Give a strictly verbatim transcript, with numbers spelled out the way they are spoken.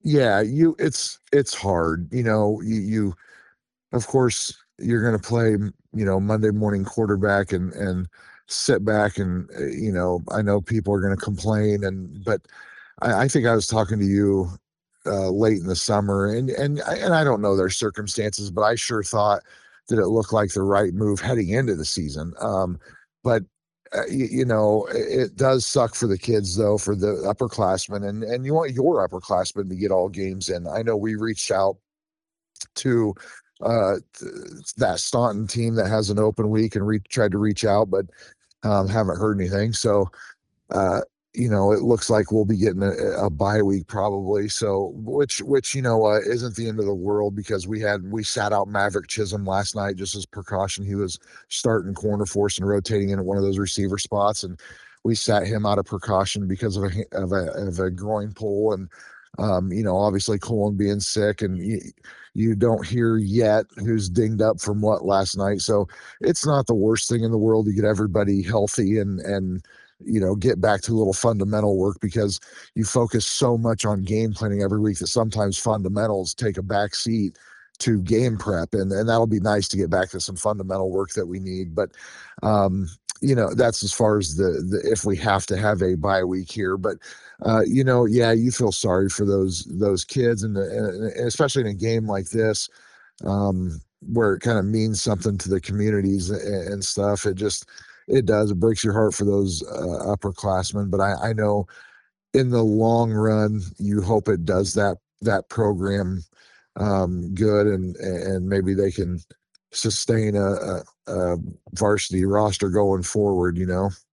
Yeah, you it's it's hard. You know, you you of course you're going to play, m- you know, Monday morning quarterback and and sit back and uh, you know, I know people are going to complain and but I, I think I was talking to you uh, late in the summer, and and I, and I don't know their circumstances, but I sure thought that it looked like the right move heading into the season. Um, but uh, you, you know, it, it does suck for the kids though, for the upperclassmen, and and you want your upperclassmen to get all games in. I know we reached out to uh, that Staunton team that has an open week and re- tried to reach out, but um, haven't heard anything. So uh, you know, it looks like we'll be getting a, a bye week probably. So, which, which, you know, uh, isn't the end of the world because we had, we sat out Maverick Chisholm last night just as precaution. He was starting corner for us and rotating in at one of those receiver spots. And we sat him out of precaution because of a, of a, of a groin pull. And, um, you know, obviously Colin being sick and you, you don't hear yet who's dinged up from what last night. So it's not the worst thing in the world to get everybody healthy and, and, you know, get back to a little fundamental work because you focus so much on game planning every week that sometimes fundamentals take a back seat to game prep, and and that'll be nice to get back to some fundamental work that we need. But um you know, that's as far as the, the if we have to have a bye week here. But uh you know, yeah, you feel sorry for those those kids, and, the, and especially in a game like this, um, where it kind of means something to the communities and, and stuff. It just it does. It breaks your heart for those uh, upperclassmen. But I, I know in the long run, you hope it does that that program um, good, and and maybe they can sustain a, a, a varsity roster going forward. You know.